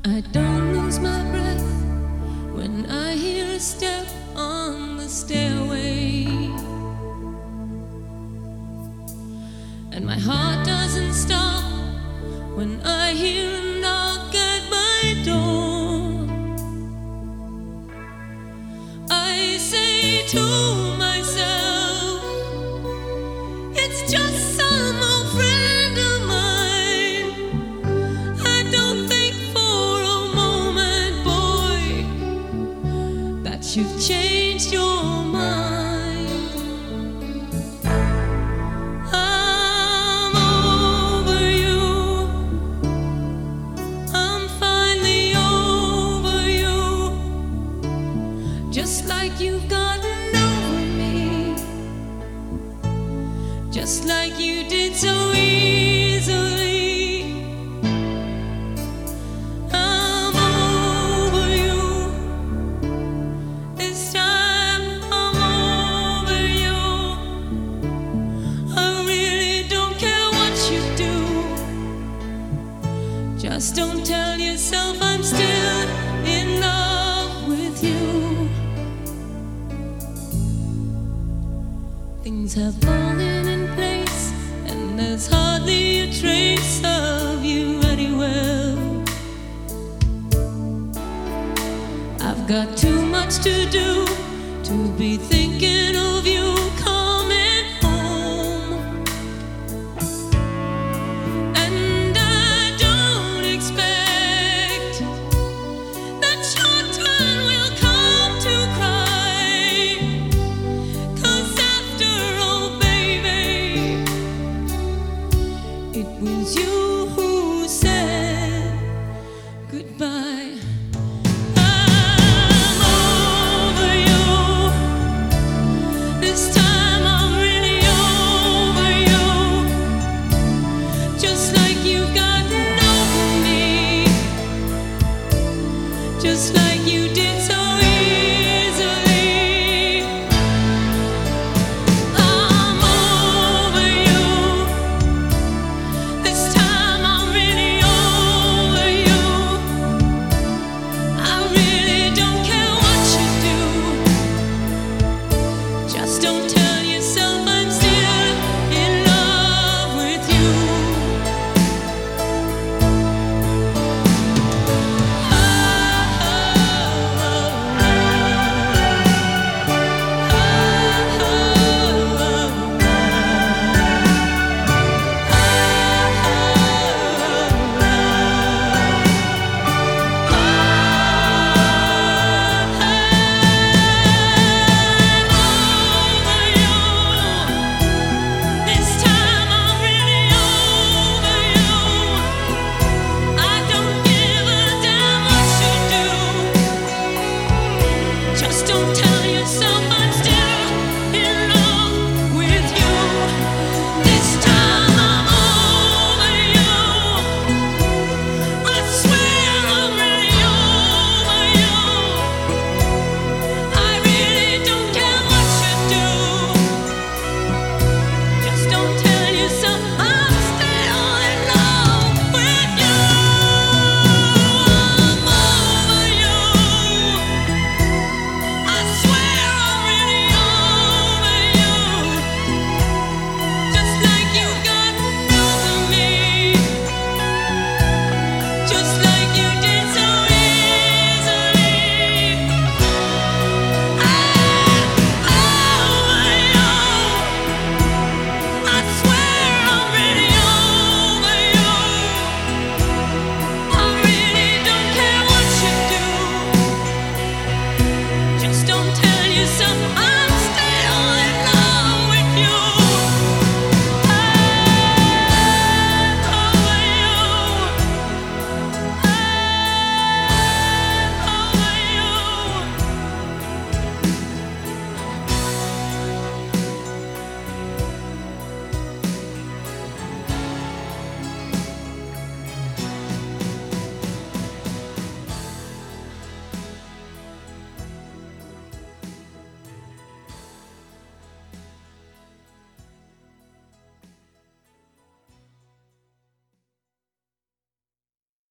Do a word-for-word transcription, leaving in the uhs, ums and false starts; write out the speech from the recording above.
I don't lose my breath when I hear a step on the stairway, and my heart doesn't stop when I hear a knock at my door. I say to myself, it's just some old friend of mine. I don't think for a moment, boy, that you've changed your mind. I'm over you. I'm finally over you. Just like you've gotten over me, just like you did so easily. I'm over you. This time I'm over you. I really don't care what you do. Just don't tell yourself I'm still in love with you. Things have fallen in place, and there's hardly a trace of you anywhere. I've got too much to do to be thinking of you